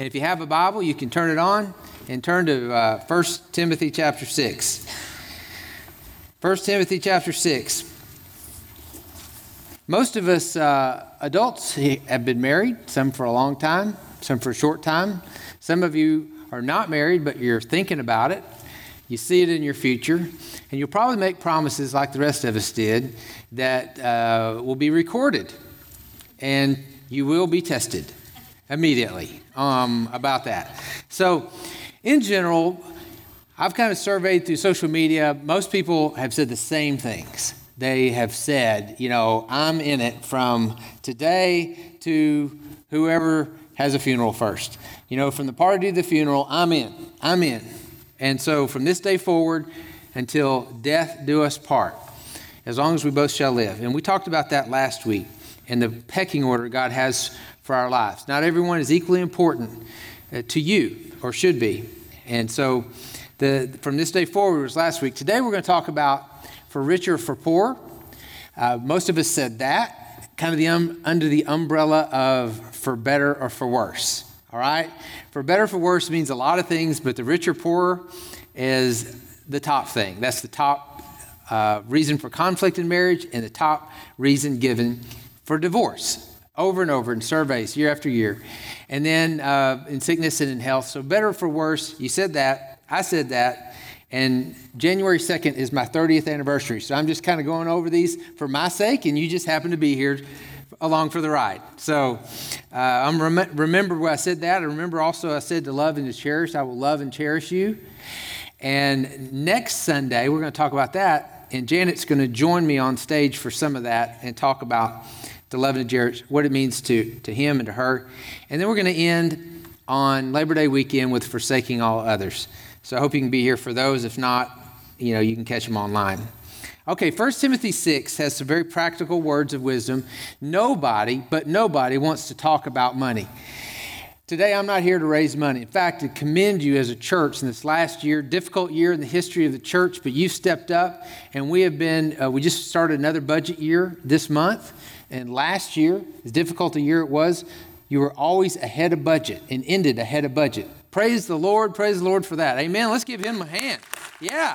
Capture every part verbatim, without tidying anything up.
And if you have a Bible, you can turn it on and turn to uh, First Timothy chapter six. First Timothy chapter six. Most of us uh, adults have been married, some for a long time, some for a short time. Some of you are not married, but you're thinking about it. You see it in your future, and you'll probably make promises like the rest of us did that uh, will be recorded, and you will be tested immediately um, about that. So, in general, I've kind of surveyed through social media. Most people have said the same things. They have said, you know, I'm in it from today to whoever has a funeral first. You know, from the party to the funeral, I'm in. I'm in. And so from this day forward until death do us part, as long as we both shall live. And we talked about that last week and the pecking order God has for our lives. Not everyone is equally important uh, to you, or should be. And so the from this day forward was last week. Today we're going to talk about for richer, for poor. Uh, most of us said that, kind of the um, under the umbrella of for better or for worse. All right? For better, for worse means a lot of things, but the richer, poorer is the top thing. That's the top uh, reason for conflict in marriage and the top reason given for divorce over and over in surveys year after year. And then uh, in sickness and in health. So better for worse, you said that, I said that, and January second is my thirtieth anniversary. So I'm just kind of going over these for my sake, and you just happen to be here along for the ride. So uh, I'm rem- remember when I said that. I remember also I said to love and to cherish. I will love and cherish you. And next Sunday, we're going to talk about that. And Janet's going to join me on stage for some of that and talk about to love and to cherish, what it means to, to him and to her. And then we're going to end on Labor Day weekend with forsaking all others. So I hope you can be here for those. If not, you know, you can catch them online. Okay, First Timothy six has some very practical words of wisdom. Nobody, but nobody wants to talk about money. Today, I'm not here to raise money. In fact, to commend you as a church in this last year, difficult year in the history of the church, but you've stepped up, and we have been, uh, we just started another budget year this month, and last year, as difficult a year it was, you were always ahead of budget and ended ahead of budget. Praise the Lord, praise the Lord for that. Amen. Let's give him a hand. Yeah.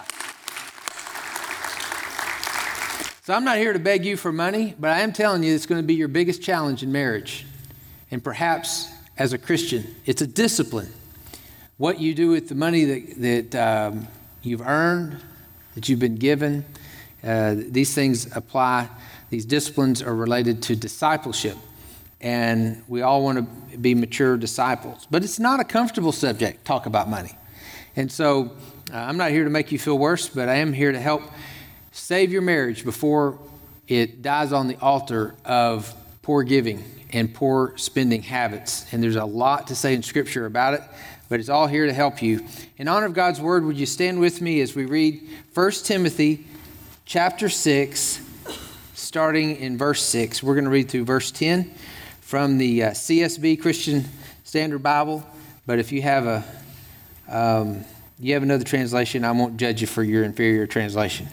So I'm not here to beg you for money, but I am telling you it's going to be your biggest challenge in marriage. And perhaps as a Christian, it's a discipline. What you do with the money that, that um, you've earned, that you've been given, uh, these things apply. These disciplines are related to discipleship. And we all want to be mature disciples. But it's not a comfortable subject, talk about money. And so uh, I'm not here to make you feel worse, but I am here to help save your marriage before it dies on the altar of poor giving and poor spending habits. And there's a lot to say in Scripture about it, but it's all here to help you. In honor of God's Word, would you stand with me as we read First Timothy chapter six, starting in verse six. We're going to read through verse ten from the uh, C S B Christian Standard Bible. But if you have a um, you have another translation, I won't judge you for your inferior translation.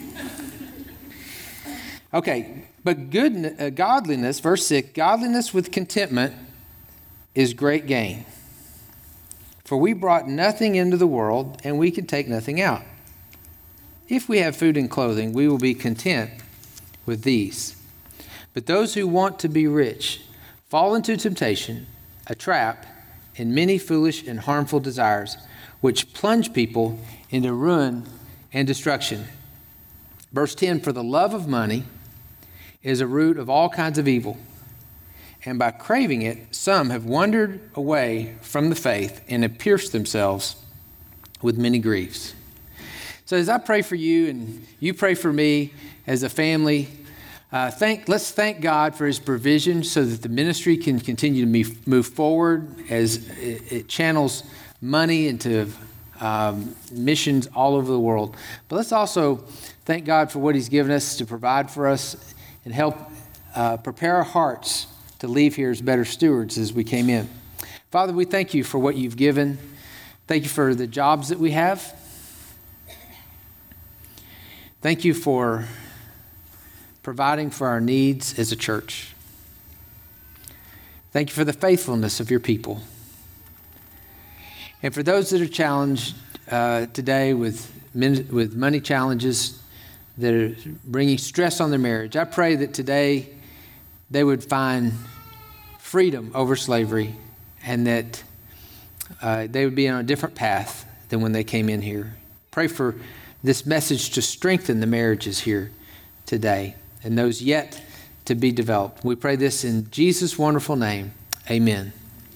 Okay, but good, uh, godliness, verse six, godliness with contentment is great gain. For we brought nothing into the world, and we can take nothing out. If we have food and clothing, we will be content with these. But those who want to be rich fall into temptation, a trap, and many foolish and harmful desires, which plunge people into ruin and destruction. Verse ten, for the love of money is a root of all kinds of evil. And by craving it, some have wandered away from the faith and have pierced themselves with many griefs. So as I pray for you and you pray for me as a family, uh, thank, let's thank God for his provision so that the ministry can continue to move forward as it, it channels money into um, missions all over the world. But let's also thank God for what he's given us to provide for us and help uh, prepare our hearts to leave here as better stewards as we came in. Father, we thank you for what you've given. Thank you for the jobs that we have. Thank you for providing for our needs as a church. Thank you for the faithfulness of your people. And for those that are challenged uh, today with min- with money challenges that are bringing stress on their marriage, I pray that today they would find freedom over slavery, and that uh, they would be on a different path than when they came in here. Pray for this message to strengthen the marriages here today and those yet to be developed. We pray this in Jesus' wonderful name. Amen.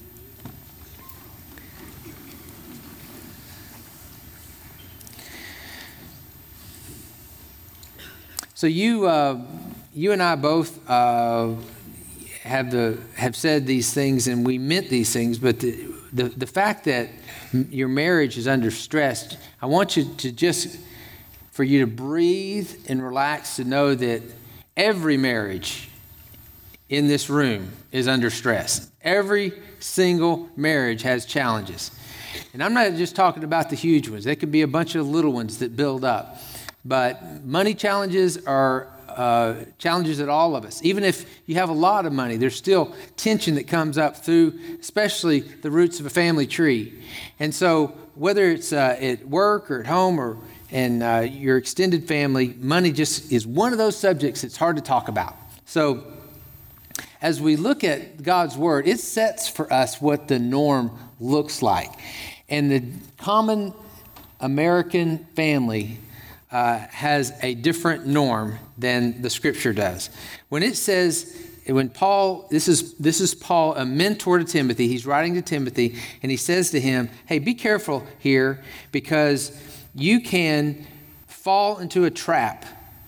So you, uh, you and I both uh, have the have said these things, and we meant these things. But the, the the fact that your marriage is under stress, I want you to just for you to breathe and relax, to know that every marriage in this room is under stress. Every single marriage has challenges, and I'm not just talking about the huge ones. There can be a bunch of little ones that build up. But money challenges are uh, challenges that all of us, even if you have a lot of money, there's still tension that comes up through, especially the roots of a family tree. And so whether it's uh, at work or at home or in uh, your extended family, money just is one of those subjects that's hard to talk about. So as we look at God's word, it sets for us what the norm looks like. And the common American family Uh, has a different norm than the scripture does. When it says, when Paul, this is this is Paul, a mentor to Timothy, he's writing to Timothy, and he says to him, hey, be careful here, because you can fall into a trap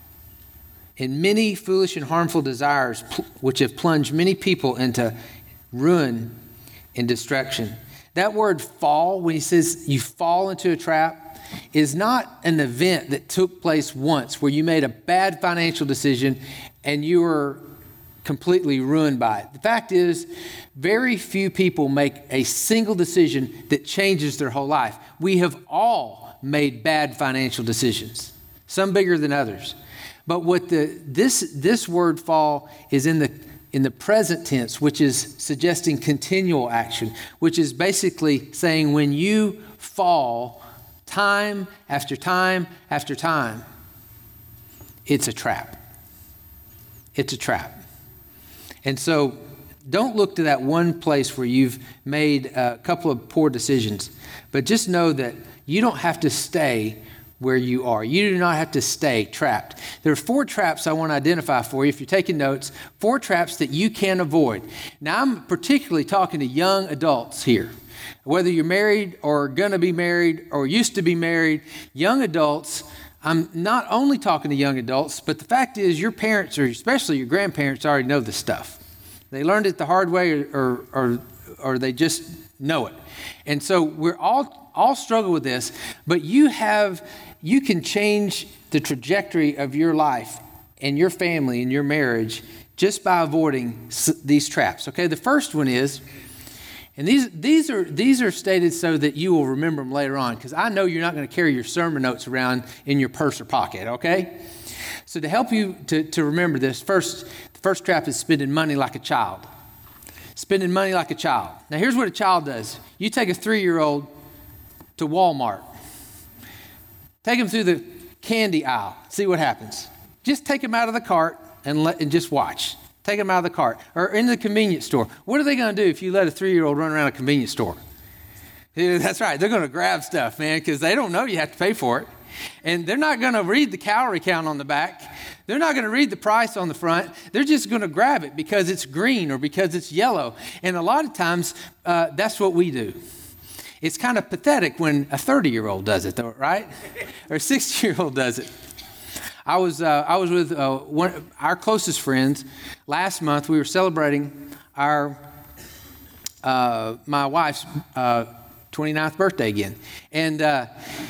in many foolish and harmful desires, which have plunged many people into ruin and destruction. That word fall, when he says you fall into a trap, is not an event that took place once where you made a bad financial decision and you were completely ruined by it. The fact is, very few people make a single decision that changes their whole life. We have all made bad financial decisions, some bigger than others. But what the this this word fall is in the in the present tense, which is suggesting continual action, which is basically saying when you fall time after time after time, it's a trap. It's a trap. And so don't look to that one place where you've made a couple of poor decisions, but just know that you don't have to stay where you are. You do not have to stay trapped. There are four traps I want to identify for you, if you're taking notes, four traps that you can avoid. Now, I'm particularly talking to young adults here. Whether you're married or going to be married or used to be married, young adults, I'm not only talking to young adults, but the fact is your parents, or especially your grandparents, already know this stuff. They learned it the hard way, or or or, or they just know it. And so we're all all struggle with this, but you have you can change the trajectory of your life and your family and your marriage just by avoiding these traps. Okay, the first one is, and these these are these are stated so that you will remember them later on, because I know you're not going to carry your sermon notes around in your purse or pocket, okay? So to help you to, to remember this, first, the first trap is spending money like a child. Spending money like a child. Now here's what a child does. You take a three-year-old to Walmart. Take them through the candy aisle. See what happens. Just take them out of the cart and let and just watch. Take them out of the cart. Or in the convenience store. What are they going to do if you let a three-year-old run around a convenience store? Yeah, that's right. They're going to grab stuff, man, because they don't know you have to pay for it. And they're not going to read the calorie count on the back. They're not going to read the price on the front. They're just going to grab it because it's green or because it's yellow. And a lot of times, uh, that's what we do. It's kind of pathetic when a thirty-year-old does it, though, right? Or a sixty-year-old does it. I was uh, I was with uh, one our closest friends last month. We were celebrating our uh, my wife's uh, twenty-ninth birthday again, and uh,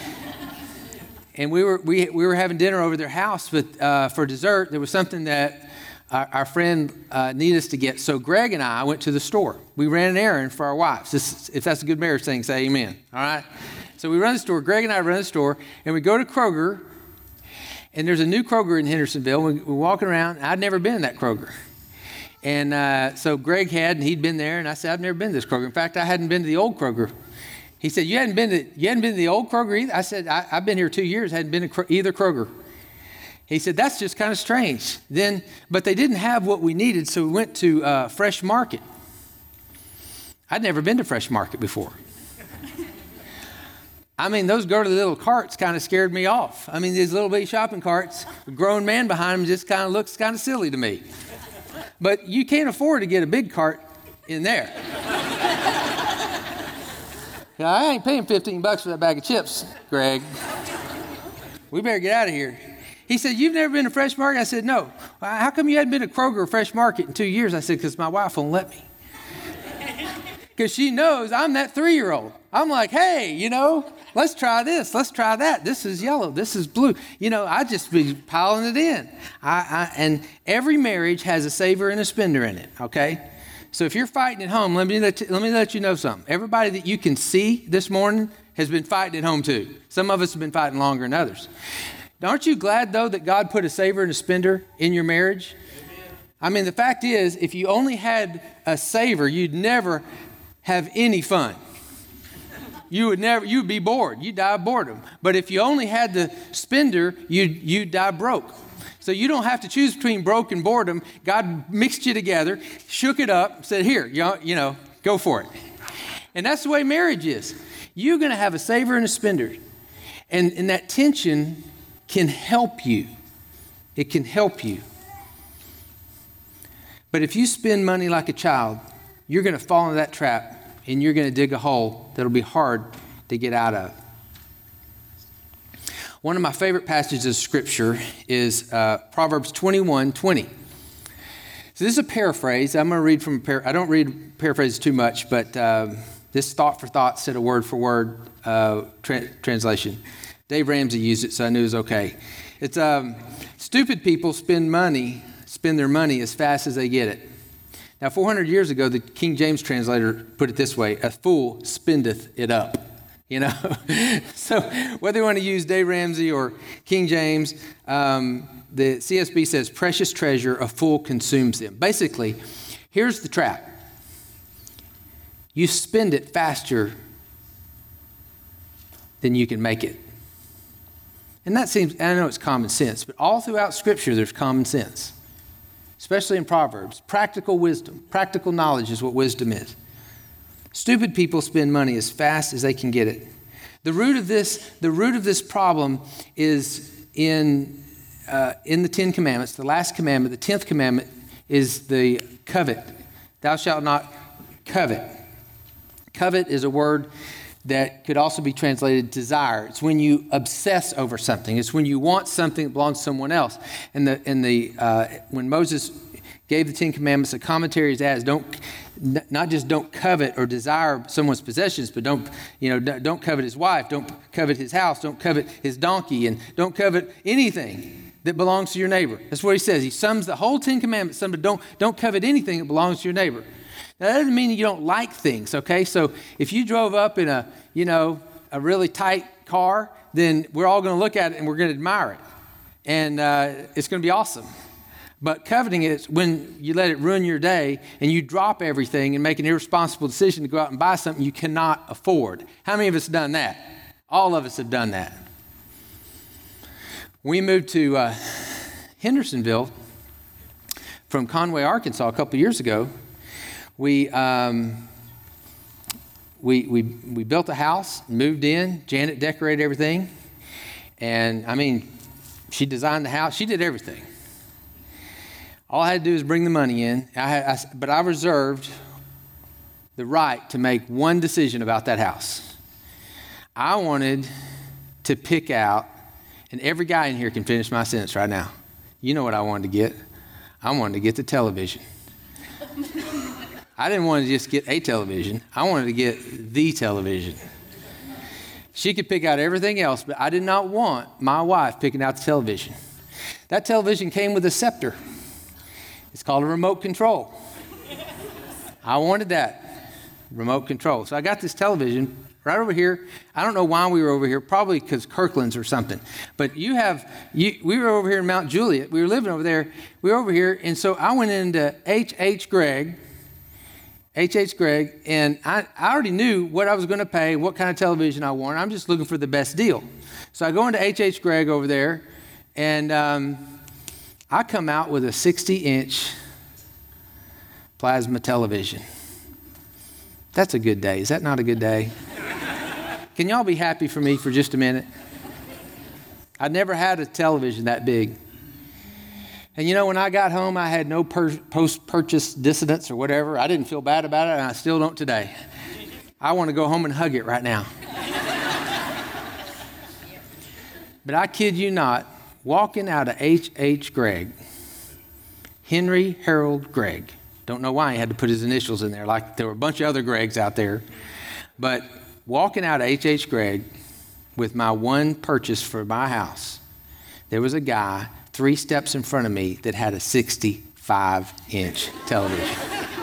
and we were we we were having dinner over their house. But uh, for dessert, there was something that our, our friend uh, needed us to get. So Greg and I went to the store. We ran an errand for our wives. This, if that's a good marriage thing, say amen. All right. So we run the store. Greg and I run the store, and we go to Kroger. And there's a new Kroger in Hendersonville. We, we're walking around. I'd never been in that Kroger. And uh, so Greg had, and he'd been there. And I said, I've never been to this Kroger. In fact, I hadn't been to the old Kroger. He said, you hadn't been to, you hadn't been to the old Kroger either? I said, I, I've been here two years, hadn't been to either Kroger. He said, that's just kind of strange. Then, but they didn't have what we needed, so we went to uh, Fresh Market. I'd never been to Fresh Market before. I mean, those go to the little carts kind of scared me off. I mean, these little bitty shopping carts, a grown man behind them just kind of looks kind of silly to me. But you can't afford to get a big cart in there. Now, I ain't paying fifteen bucks for that bag of chips, Greg. We better get out of here. He said, you've never been to Fresh Market? I said, no. Well, how come you hadn't been to Kroger or Fresh Market in two years? I said, because my wife won't let me. Because she knows I'm that three-year-old. I'm like, hey, you know, let's try this. Let's try that. This is yellow. This is blue. You know, I just be piling it in. I, I, and every marriage has a saver and a spender in it, okay? So if you're fighting at home, let me let you, let me let you know something. Everybody that you can see this morning has been fighting at home too. Some of us have been fighting longer than others. Aren't you glad, though, that God put a saver and a spender in your marriage? Amen. I mean, the fact is, if you only had a saver, you'd never have any fun. You would never, you'd be bored. You'd die of boredom. But if you only had the spender, you'd, you'd die broke. So you don't have to choose between broke and boredom. God mixed you together, shook it up, said, here, you know, you know, go for it. And that's the way marriage is. You're going to have a saver and a spender. And, and that tension can help you. It can help you. But if you spend money like a child, you're going to fall into that trap and you're going to dig a hole that'll be hard to get out of. One of my favorite passages of Scripture is uh, Proverbs twenty-one twenty. So this is a paraphrase. I'm going to read from a par- I don't read paraphrases too much, but uh, this thought for thought said a word for word uh, tra- translation. Dave Ramsey used it, so I knew it was okay. It's um, stupid people spend money, spend their money as fast as they get it. Now, four hundred years ago, the King James translator put it this way: a fool spendeth it up. You know, so whether you want to use Dave Ramsey or King James, um, the C S B says, precious treasure, a fool consumes them. Basically, here's the trap. You spend it faster than you can make it. And that seems, I know it's common sense, but all throughout Scripture, there's common sense, especially in Proverbs. Practical wisdom, practical knowledge is what wisdom is. Stupid people spend money as fast as they can get it. The root of this, the root of this problem is in uh, in the Ten Commandments. The last commandment, the tenth commandment, is the covet. Thou shalt not covet. Covet is a word that could also be translated desire. It's when you obsess over something. It's when you want something that belongs to someone else. And the and the uh, when Moses gave the Ten Commandments, the commentaries as don't. Not just don't covet or desire someone's possessions, but don't, you know, don't covet his wife, don't covet his house, don't covet his donkey, and don't covet anything that belongs to your neighbor. That's what he says. He sums the whole Ten Commandments. Some don't don't covet anything that belongs to your neighbor. Now, that doesn't mean you don't like things, okay? So if you drove up in a, you know, a really tight car, then we're all going to look at it and we're going to admire it, and uh, it's going to be awesome. But coveting is when you let it ruin your day and you drop everything and make an irresponsible decision to go out and buy something you cannot afford. How many of us have done that? All of us have done that. We moved to uh, Hendersonville from Conway, Arkansas a couple years ago. We, um, we, we, we built a house, moved in. Janet decorated everything. And, I mean, she designed the house. She did everything. All I had to do is bring the money in, I had, I, but I reserved the right to make one decision about that house. I wanted to pick out, and every guy in here can finish my sentence right now. You know what I wanted to get? I wanted to get the television. I didn't want to just get a television. I wanted to get the television. She could pick out everything else, but I did not want my wife picking out the television. That television came with a scepter. It's called a remote control. I wanted that remote control. So I got this television right over here. I don't know why we were over here, probably because Kirkland's or something. But you have, you, we were over here in Mount Juliet. We were living over there. We were over here. And so I went into H H Gregg. H H. Gregg, and I, I already knew what I was going to pay, what kind of television I wanted. I'm just looking for the best deal. So I go into H H. Gregg over there, and um, I come out with a sixty-inch plasma television. That's a good day. Is that not a good day? Can y'all be happy for me for just a minute? I'd never had a television that big. And you know, when I got home, I had no per- post-purchase dissonance or whatever. I didn't feel bad about it, and I still don't today. I want to go home and hug it right now. But I kid you not, walking out of H H. Gregg, Henry Harold Gregg, don't know why he had to put his initials in there, like there were a bunch of other Greggs out there. But walking out of H H. Gregg with my one purchase for my house, there was a guy three steps in front of me that had a sixty-five inch television.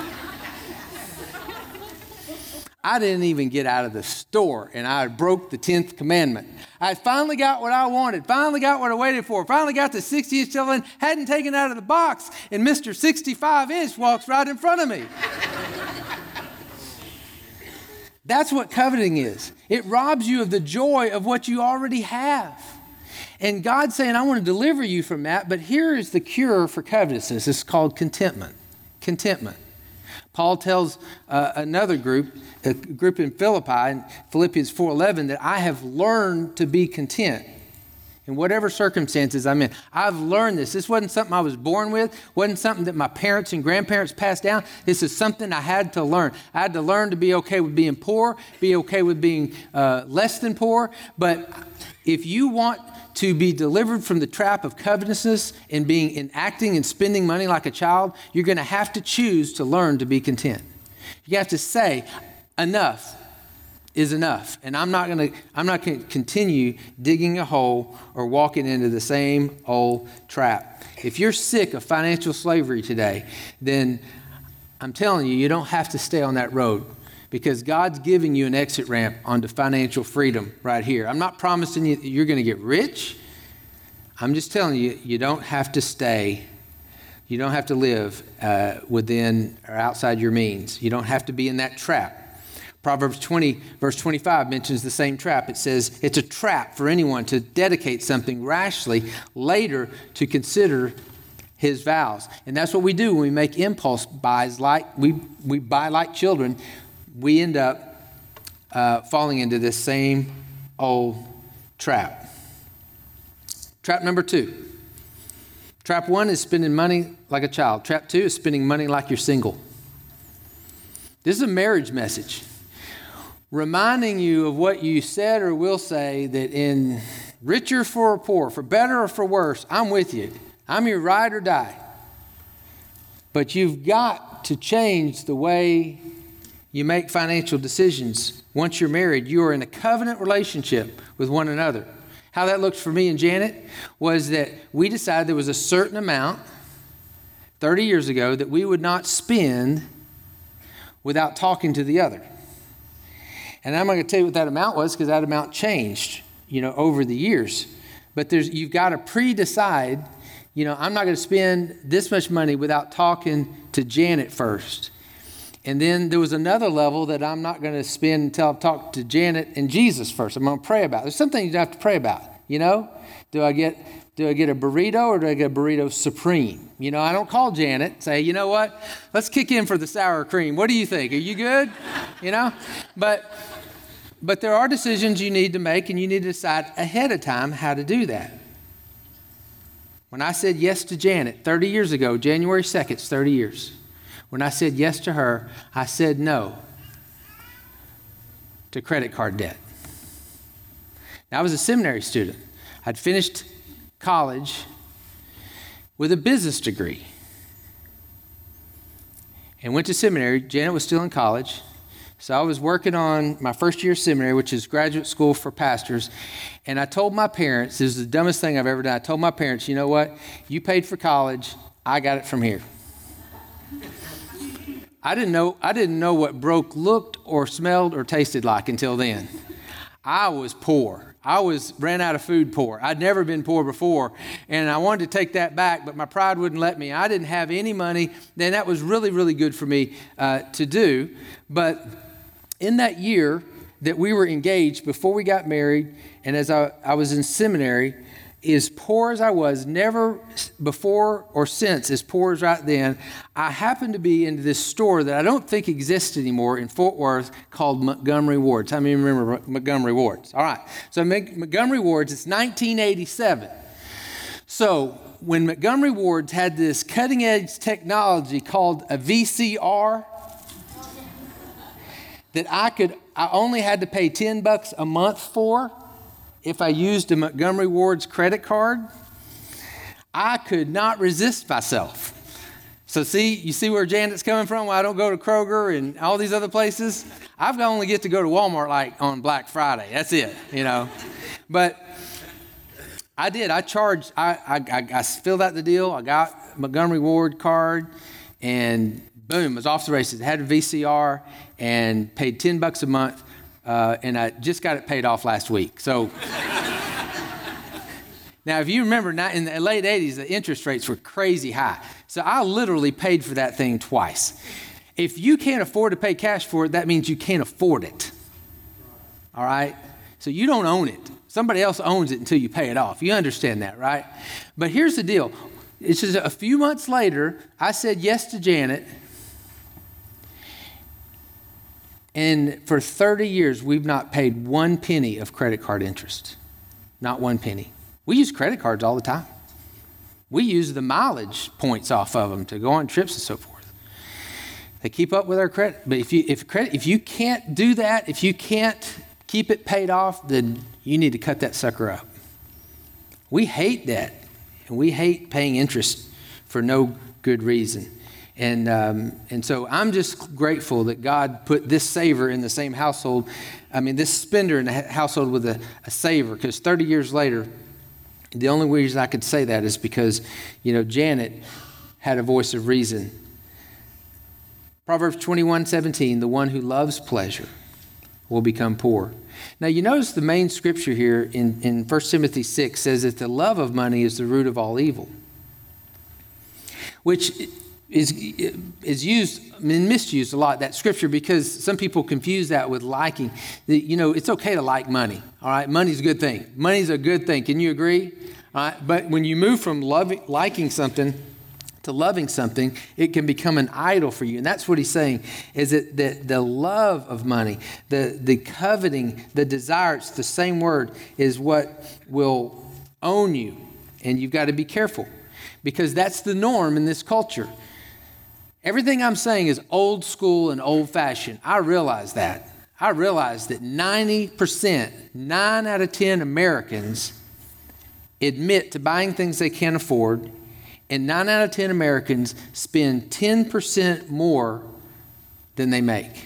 I didn't even get out of the store, and I broke the tenth commandment. I finally got what I wanted, finally got what I waited for, finally got the sixty inch television, hadn't taken it out of the box, and Mister sixty-five inch walks right in front of me. That's what coveting is. It robs you of the joy of what you already have. And God's saying, I want to deliver you from that, but here is the cure for covetousness. It's called contentment. Contentment. Paul tells uh, another group, a group in Philippi, in Philippians four eleven, that I have learned to be content in whatever circumstances I'm in. I've learned this. This wasn't something I was born with, wasn't something that my parents and grandparents passed down. This is something I had to learn. I had to learn to be okay with being poor, be okay with being uh, less than poor. But if you want to be delivered from the trap of covetousness and being in acting and spending money like a child, you're going to have to choose to learn to be content. You have to say, enough is enough. And I'm not going to I'm not going to continue digging a hole or walking into the same old trap. If you're sick of financial slavery today, then I'm telling you, you don't have to stay on that road, because God's giving you an exit ramp onto financial freedom right here. I'm not promising you that you're going to get rich. I'm just telling you, you don't have to stay. You don't have to live uh, within or outside your means. You don't have to be in that trap. Proverbs twenty, verse twenty-five mentions the same trap. It says, it's a trap for anyone to dedicate something rashly later to consider his vows. And that's what we do when we make impulse buys, like we, we buy like children. We end up uh, falling into this same old trap. Trap number two. Trap one is spending money like a child. Trap two is spending money like you're single. This is a marriage message, reminding you of what you said or will say, that in richer for or poor, for better or for worse, I'm with you. I'm your ride or die. But you've got to change the way you make financial decisions. Once you're married, you are in a covenant relationship with one another. How that looked for me and Janet was that we decided there was a certain amount thirty years ago that we would not spend without talking to the other. And I'm not going to tell you what that amount was, because that amount changed, you know, over the years. But there's you've got to pre-decide, you know, I'm not going to spend this much money without talking to Janet first. And then there was another level that I'm not going to spend until I've talked to Janet and Jesus first. I'm going to pray about. There's some things you have to pray about, you know. Do I get do I get a burrito or do I get a burrito supreme? You know, I don't call Janet, say, you know what, let's kick in for the sour cream. What do you think? Are you good? You know, but but there are decisions you need to make, and you need to decide ahead of time how to do that. When I said yes to Janet thirty years ago, January second, it's thirty years. When I said yes to her, I said no to credit card debt. Now, I was a seminary student. I'd finished college with a business degree and went to seminary. Janet was still in college. So I was working on my first year of seminary, which is graduate school for pastors. And I told my parents, this is the dumbest thing I've ever done. I told my parents, you know what? You paid for college. I got it from here. I didn't know I didn't know what broke looked or smelled or tasted like until then. I was poor. I was ran out of food poor. I'd never been poor before, and I wanted to take that back, but my pride wouldn't let me. I didn't have any money, and that was really, really good for me uh, to do. But in that year that we were engaged, before we got married, and as I, I was in seminary, as poor as I was, never before or since as poor as right then, I happened to be into this store that I don't think exists anymore in Fort Worth called Montgomery Ward's. How many remember Montgomery Ward's? All right. So Montgomery Ward's, it's nineteen eighty-seven. So when Montgomery Ward's had this cutting edge technology called a V C R that I could, I only had to pay ten bucks a month for, if I used a Montgomery Ward's credit card, I could not resist myself. So see, you see where Janet's coming from? Why I don't go to Kroger and all these other places? I've only get to go to Walmart like on Black Friday. That's it, you know. But I did. I charged. I, I, I filled out the deal. I got Montgomery Ward card, and boom, I was off the races. I had a V C R and paid ten bucks a month. Uh, and I just got it paid off last week. So now, if you remember, in the late eighties, the interest rates were crazy high. So I literally paid for that thing twice. If you can't afford to pay cash for it, that means you can't afford it. All right? So you don't own it. Somebody else owns it until you pay it off. You understand that, right? But here's the deal. It's just a few months later, I said yes to Janet. And for thirty years, we've not paid one penny of credit card interest. Not one penny. We use credit cards all the time. We use the mileage points off of them to go on trips and so forth. They keep up with our credit. But if you if credit if you can't do that, if you can't keep it paid off, then you need to cut that sucker up. We hate that. And we hate paying interest for no good reason. And um, and so I'm just grateful that God put this saver in the same household. I mean, this spender in the household with a, a saver, because thirty years later, the only reason I could say that is because, you know, Janet had a voice of reason. Proverbs twenty-one seventeen, the one who loves pleasure will become poor. Now, you notice the main scripture here in, in First Timothy six says that the love of money is the root of all evil, which is is used and misused a lot, that scripture, because some people confuse that with liking. You know, it's okay to like money, all right? Money's a good thing. Money's a good thing. Can you agree? All right? But when you move from loving, liking something to loving something, it can become an idol for you. And that's what he's saying, is that the, the love of money, the, the coveting, the desire, it's the same word, is what will own you. And you've got to be careful, because that's the norm in this culture. Everything I'm saying is old school and old fashioned. I realize that. I realize that ninety percent, nine out of ten Americans admit to buying things they can't afford, and nine out of ten Americans spend ten percent more than they make.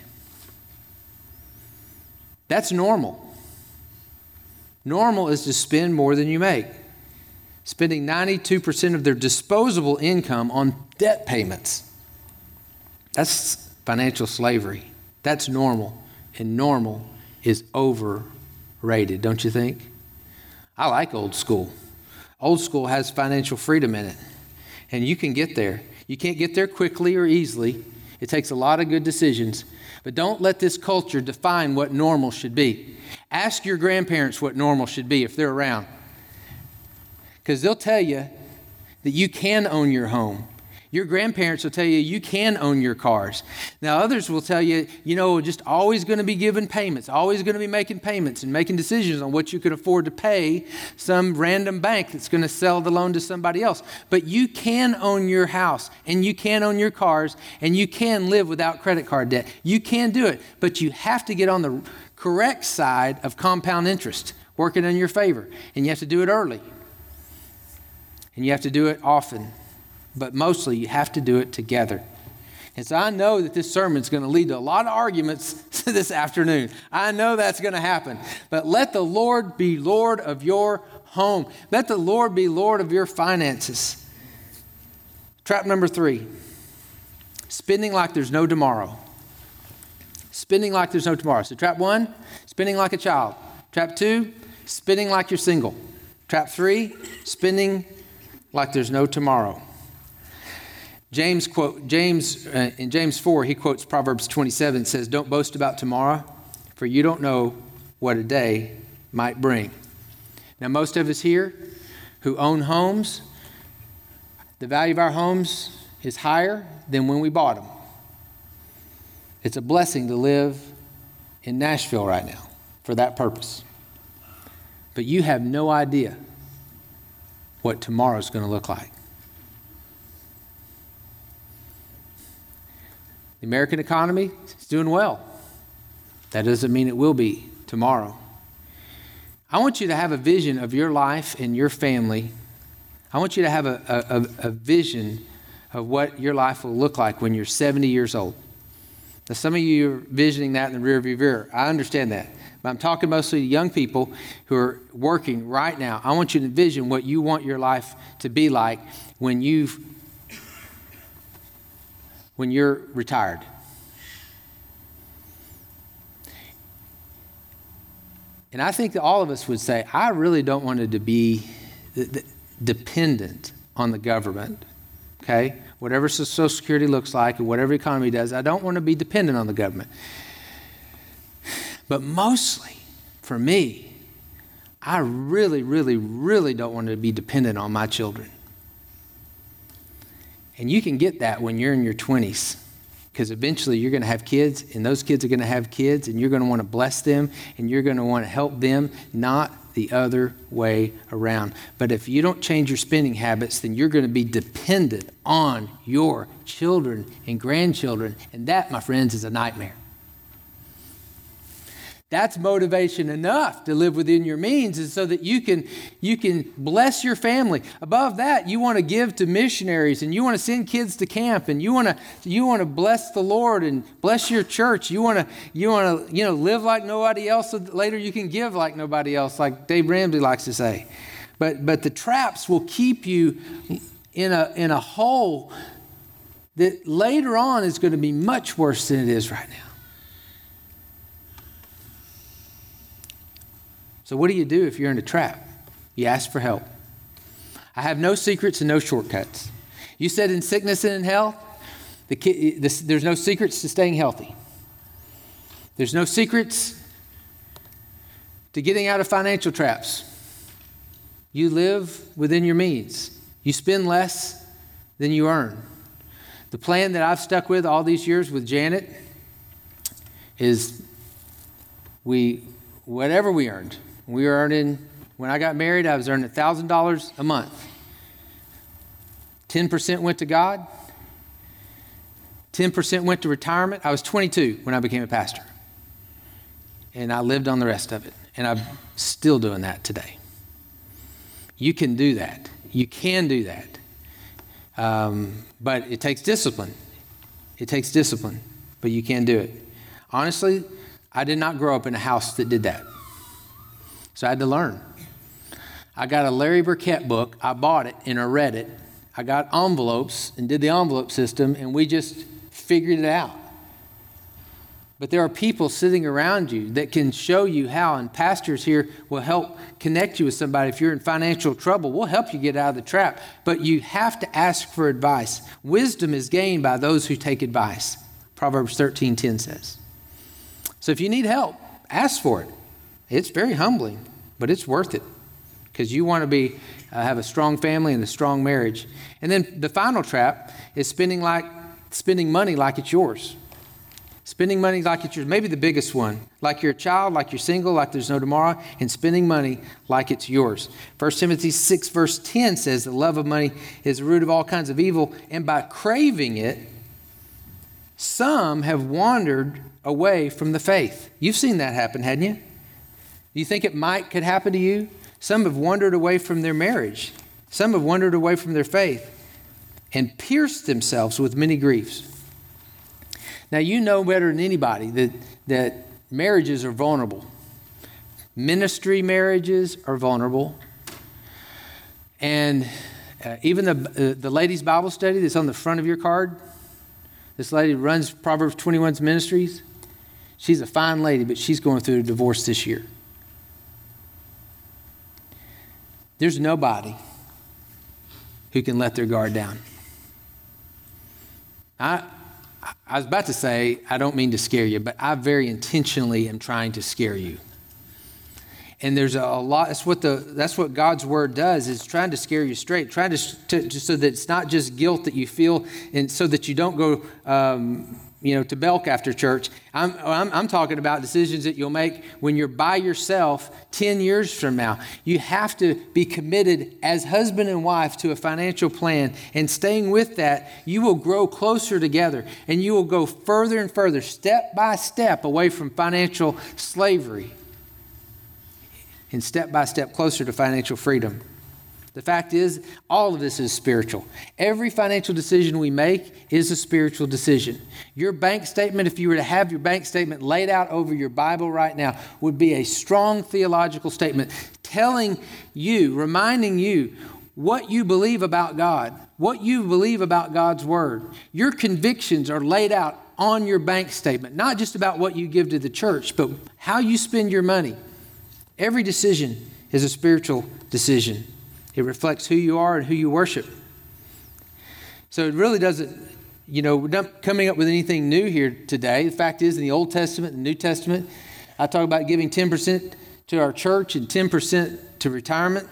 That's normal. Normal is to spend more than you make. Spending ninety-two percent of their disposable income on debt payments. That's financial slavery. That's normal. And normal is overrated, don't you think? I like old school. Old school has financial freedom in it. And you can get there. You can't get there quickly or easily. It takes a lot of good decisions. But don't let this culture define what normal should be. Ask your grandparents what normal should be if they're around. Because they'll tell you that you can own your home. Your grandparents will tell you you can own your cars. Now, others will tell you, you know, just always going to be giving payments, always going to be making payments and making decisions on what you can afford to pay some random bank that's going to sell the loan to somebody else. But you can own your house, and you can own your cars, and you can live without credit card debt. You can do it, but you have to get on the correct side of compound interest, working in your favor. And you have to do it early. And you have to do it often. But mostly you have to do it together. And so I know that this sermon is going to lead to a lot of arguments this afternoon. I know that's going to happen. But let the Lord be Lord of your home. Let the Lord be Lord of your finances. Trap number three, spending like there's no tomorrow. Spending like there's no tomorrow. So trap one, spending like a child. Trap two, spending like you're single. Trap three, spending like there's no tomorrow. James quote James uh, in James four, he quotes Proverbs twenty-seven. It says, "Don't boast about tomorrow, for you don't know what a day might bring." Now, most of us here who own homes, the value of our homes is higher than when we bought them. It's a blessing to live in Nashville right now for that purpose. But you have no idea what tomorrow's going to look like. The American economy is doing well. That doesn't mean it will be tomorrow. I want you to have a vision of your life and your family. I want you to have a, a, a vision of what your life will look like when you're seventy years old. Now, some of you are visioning that in the rearview mirror. I understand that. But I'm talking mostly to young people who are working right now. I want you to envision what you want your life to be like when you've when you're retired. And I think that all of us would say, I really don't want it to be dependent on the government, okay? Whatever Social Security looks like and whatever economy does, I don't want to be dependent on the government. But mostly, for me, I really, really, really don't want to be dependent on my children. And you can get that when you're in your twenties, because eventually you're going to have kids, and those kids are going to have kids, and you're going to want to bless them, and you're going to want to help them, not the other way around. But if you don't change your spending habits, then you're going to be dependent on your children and grandchildren, and that, my friends, is a nightmare. That's motivation enough to live within your means, is so that you can you can bless your family. Above that, you want to give to missionaries, and you want to send kids to camp, and you want to you want to bless the Lord and bless your church. You want to you want to you know live like nobody else, so that later you can give like nobody else, like Dave Ramsey likes to say. But but the traps will keep you in a in a hole that later on is going to be much worse than it is right now. So what do you do if you're in a trap? You ask for help. I have no secrets and no shortcuts. You said in sickness and in health, the kid, this, there's no secrets to staying healthy. There's no secrets to getting out of financial traps. You live within your means. You spend less than you earn. The plan that I've stuck with all these years with Janet is we, whatever we earned, we were earning, when I got married, I was earning one thousand dollars a month. ten percent went to God. ten percent went to retirement. I was twenty-two when I became a pastor. And I lived on the rest of it. And I'm still doing that today. You can do that. You can do that. Um, but it takes discipline. It takes discipline. But you can do it. Honestly, I did not grow up in a house that did that. So I had to learn. I got a Larry Burkett book. I bought it and I read it. I got envelopes and did the envelope system, and we just figured it out. But there are people sitting around you that can show you how, and pastors here will help connect you with somebody. If you're in financial trouble, we'll help you get out of the trap. But you have to ask for advice. Wisdom is gained by those who take advice, Proverbs thirteen ten says. So if you need help, ask for it. It's very humbling, but it's worth it, because you want to be uh, have a strong family and a strong marriage. And then the final trap is spending like spending money like it's yours. Spending money like it's yours. Maybe the biggest one, like you're a child, like you're single, like there's no tomorrow, and spending money like it's yours. First Timothy six verse ten says the love of money is the root of all kinds of evil, and by craving it, some have wandered away from the faith. You've seen that happen, hadn't you? Do you think it might could happen to you? Some have wandered away from their marriage. Some have wandered away from their faith and pierced themselves with many griefs. Now, you know better than anybody that, that marriages are vulnerable. Ministry marriages are vulnerable. And uh, even the, uh, the ladies' Bible study that's on the front of your card, this lady runs Proverbs twenty-one's ministries. She's a fine lady, but she's going through a divorce this year. There's nobody who can let their guard down. I, I was about to say, I don't mean to scare you, but I very intentionally am trying to scare you. And there's a, a lot, that's what the that's what God's word does, is trying to scare you straight, trying to, to, to so that it's not just guilt that you feel, and so that you don't go um, you know, to Belk after church. I'm, I'm I'm talking about decisions that you'll make when you're by yourself ten years from now. You have to be committed as husband and wife to a financial plan, and staying with that, you will grow closer together, and you will go further and further, step by step, away from financial slavery, and step by step closer to financial freedom. The fact is, all of this is spiritual. Every financial decision we make is a spiritual decision. Your bank statement, if you were to have your bank statement laid out over your Bible right now, would be a strong theological statement telling you, reminding you what you believe about God, what you believe about God's word. Your convictions are laid out on your bank statement, not just about what you give to the church, but how you spend your money. Every decision is a spiritual decision. It reflects who you are and who you worship. So it really doesn't, you know, we're not coming up with anything new here today. The fact is, in the Old Testament and New Testament, I talk about giving ten percent to our church and ten percent to retirement.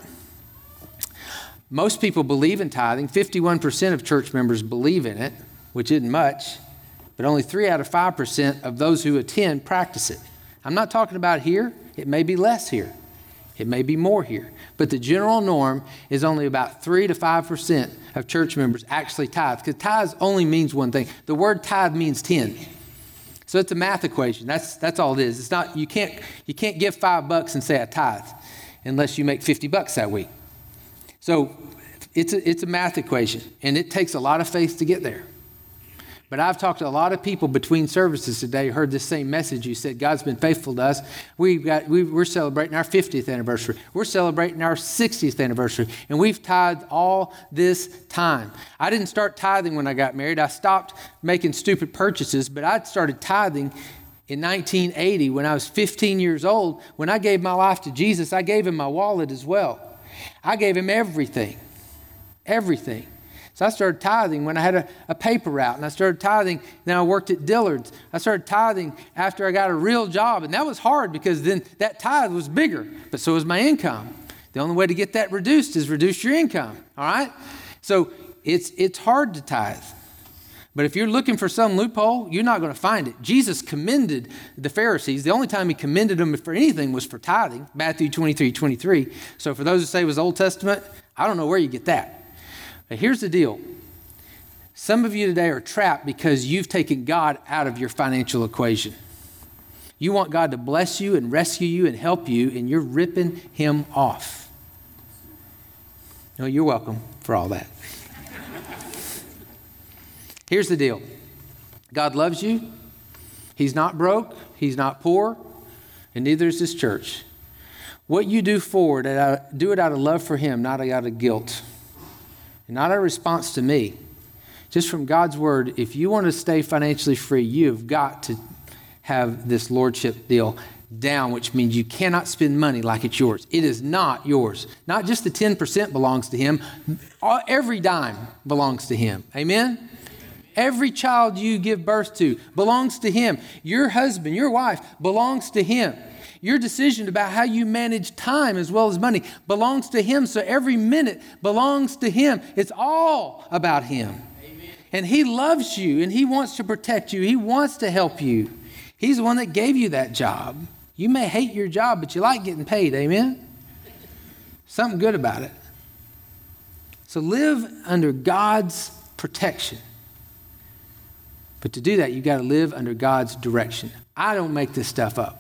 Most people believe in tithing. fifty-one percent of church members believe in it, which isn't much, but only three out of five percent of those who attend practice it. I'm not talking about here. It may be less here. It may be more here. But the general norm is only about three to five percent of church members actually tithe. Because tithe only means one thing. The word tithe means ten. So it's a math equation. That's that's all it is. It's not, you can't you can't give five bucks and say I tithe unless you make fifty bucks that week. So it's a, it's a math equation, and it takes a lot of faith to get there. But I've talked to a lot of people between services today, heard this same message. You said, God's been faithful to us. We've got, we, we're celebrating our fiftieth anniversary. We're celebrating our sixtieth anniversary. And we've tithed all this time. I didn't start tithing when I got married. I stopped making stupid purchases, but I started tithing in nineteen eighty when I was fifteen years old. When I gave my life to Jesus, I gave him my wallet as well. I gave him everything, everything. So I started tithing when I had a, a paper route, and I started tithing. Then I worked at Dillard's. I started tithing after I got a real job, and that was hard because then that tithe was bigger, but so was my income. The only way to get that reduced is reduce your income, all right? So it's it's hard to tithe. But if you're looking for some loophole, you're not going to find it. Jesus commended the Pharisees. The only time he commended them for anything was for tithing, Matthew twenty-three twenty-three. So for those who say it was Old Testament, I don't know where you get that. But here's the deal. Some of you today are trapped because you've taken God out of your financial equation. You want God to bless you and rescue you and help you, and you're ripping him off. No, you're welcome for all that. Here's the deal. God loves you. He's not broke. He's not poor. And neither is this church. What you do forward, do it out of love for him, not out of guilt. And not a response to me. Just from God's word, if you want to stay financially free, you've got to have this lordship deal down, which means you cannot spend money like it's yours. It is not yours. Not just the ten percent belongs to him. Every dime belongs to him. Amen? Every child you give birth to belongs to him. Your husband, your wife belongs to him. Your decision about how you manage time as well as money belongs to him. So every minute belongs to him. It's all about him. Amen. And he loves you, and he wants to protect you. He wants to help you. He's the one that gave you that job. You may hate your job, but you like getting paid. Amen? Something good about it. So live under God's protection. But to do that, you've got to live under God's direction. I don't make this stuff up.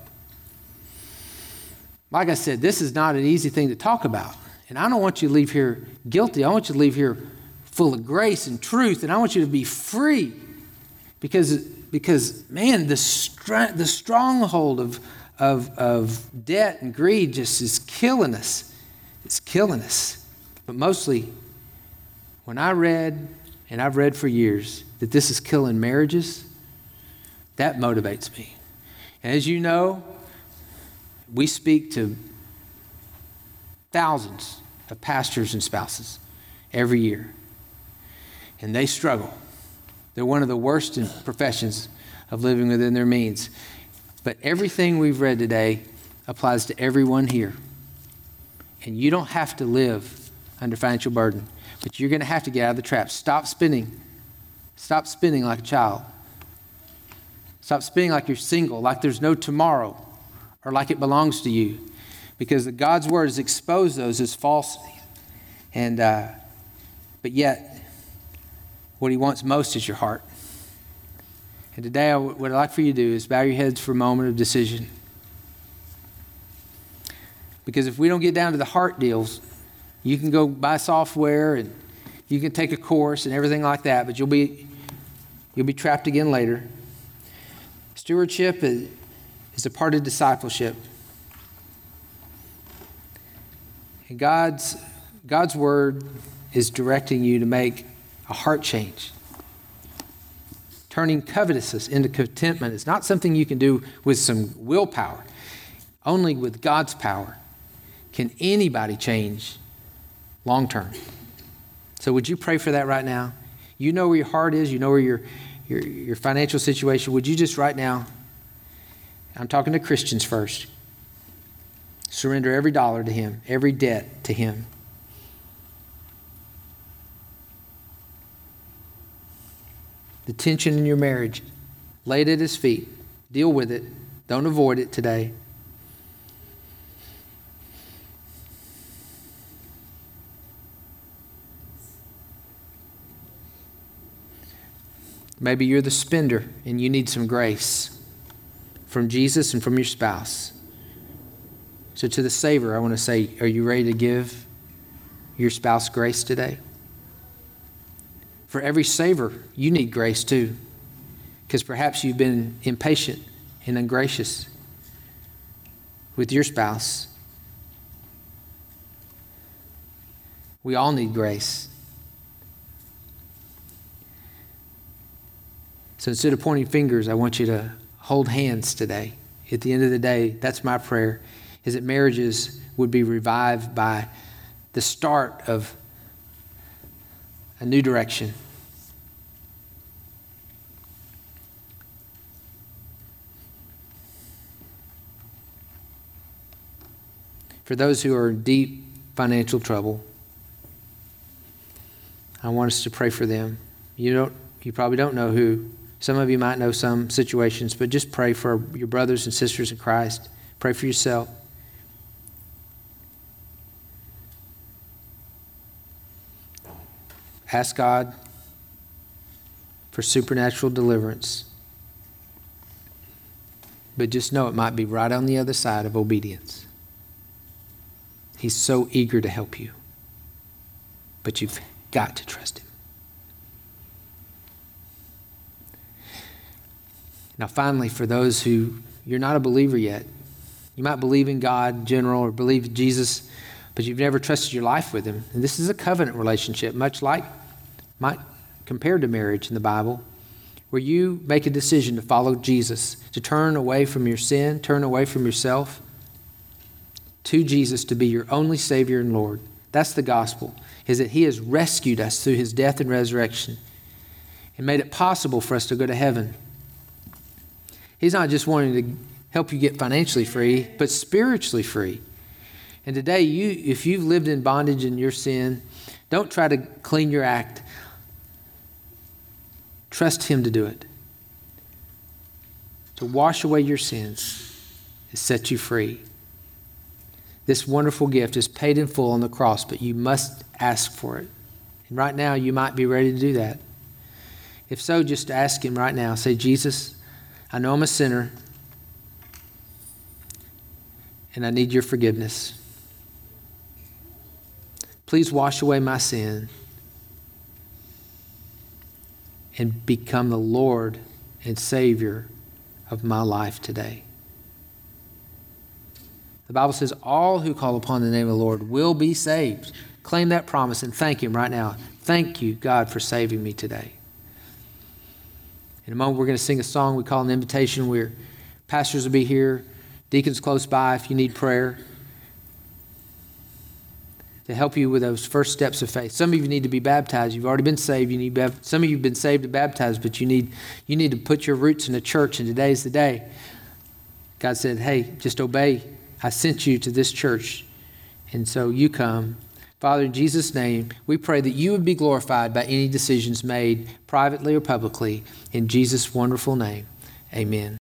Like I said, this is not an easy thing to talk about. And I don't want you to leave here guilty. I want you to leave here full of grace and truth. And I want you to be free. Because, because man, the, str- the stronghold of, of, of debt and greed just is killing us. It's killing us. But mostly, when I read, and I've read for years, that this is killing marriages, that motivates me. And as you know, we speak to thousands of pastors and spouses every year. And they struggle. They're one of the worst in professions of living within their means. But everything we've read today applies to everyone here. And you don't have to live under financial burden, but you're going to have to get out of the trap. Stop spending. Stop spending like a child. Stop spending like you're single, like there's no tomorrow, or like it belongs to you. Because God's word has exposed those as false. And, uh, but yet, what he wants most is your heart. And today, I, what I'd like for you to do is bow your heads for a moment of decision. Because if we don't get down to the heart deals, you can go buy software and you can take a course and everything like that, but you'll be you'll be trapped again later. Stewardship is, is a part of discipleship. And God's God's word is directing you to make a heart change. Turning covetousness into contentment is not something you can do with some willpower. Only with God's power can anybody change long term. So would you pray for that right now? You know where your heart is. You know where your, your, your financial situation. Would you just right now, I'm talking to Christians first, surrender every dollar to him, every debt to him. The tension in your marriage, lay it at his feet. Deal with it. Don't avoid it today. Maybe you're the spender and you need some grace from Jesus and from your spouse. So to the saver, I want to say, are you ready to give your spouse grace today? For every saver, you need grace too, because perhaps you've been impatient and ungracious with your spouse. We all need grace. So instead of pointing fingers, I want you to hold hands today. At the end of the day, that's my prayer, is that marriages would be revived by the start of a new direction. For those who are in deep financial trouble, I want us to pray for them. You don't, you probably don't know who. Some of you might know some situations, but just pray for your brothers and sisters in Christ. Pray for yourself. Ask God for supernatural deliverance. But just know it might be right on the other side of obedience. He's so eager to help you. But you've got to trust him. Now, finally, for those who you're not a believer yet, you might believe in God in general or believe in Jesus, but you've never trusted your life with him. And this is a covenant relationship, much like might compared to marriage in the Bible, where you make a decision to follow Jesus, to turn away from your sin, turn away from yourself, to Jesus to be your only Savior and Lord. That's the gospel, is that he has rescued us through his death and resurrection and made it possible for us to go to heaven. He's not just wanting to help you get financially free, but spiritually free. And today, you, if you've lived in bondage in your sin, don't try to clean your act. Trust him to do it. To wash away your sins, to set you free. This wonderful gift is paid in full on the cross, but you must ask for it. And right now, you might be ready to do that. If so, just ask him right now. Say, Jesus, I know I'm a sinner, and I need your forgiveness. Please wash away my sin and become the Lord and Savior of my life today. The Bible says all who call upon the name of the Lord will be saved. Claim that promise and thank him right now. Thank you, God, for saving me today. In a moment, we're going to sing a song we call an invitation, where pastors will be here, deacons close by if you need prayer. to help you with those first steps of faith. Some of you need to be baptized. You've already been saved. You need to be, some of you have been saved and baptized, but you need you need to put your roots in the church, and today's the day. God said, hey, just obey. I sent you to this church, and so you come. Father, in Jesus' name, we pray that you would be glorified by any decisions made privately or publicly. In Jesus' wonderful name, amen.